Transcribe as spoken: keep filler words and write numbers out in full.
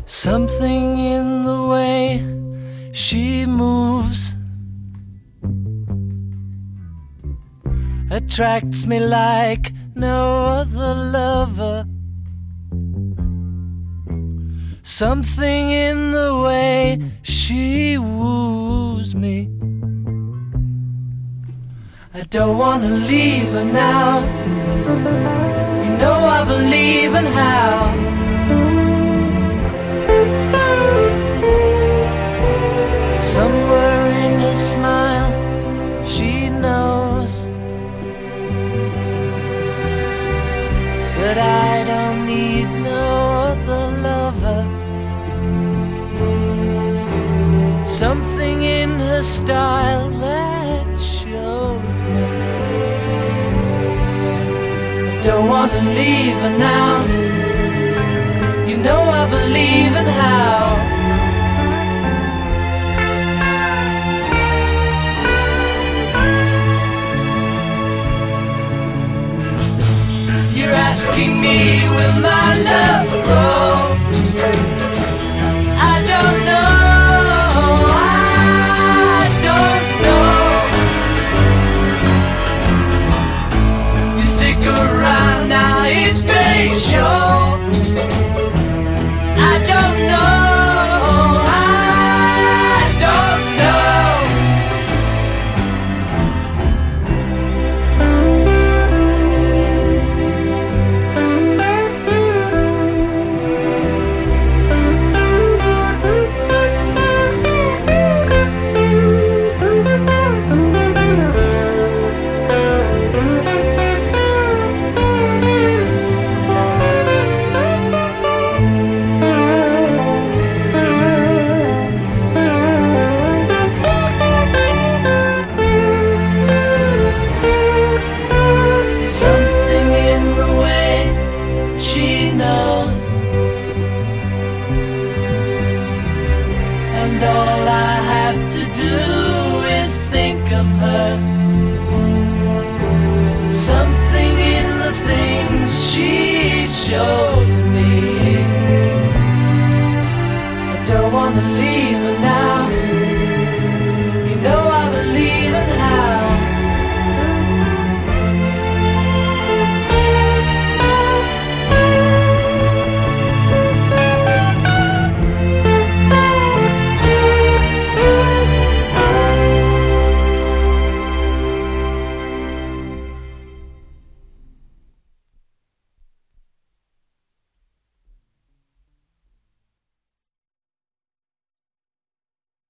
Something in the way she moves attracts me like no other lover. Something in the way she woos me. I don't wanna leave her now. You know I believe in how. Somewhere in her smile, she knows that I don't need no other lover. Something in her style that shows me I don't wanna leave her now. You know I believe in how. You're asking me, will my love grow?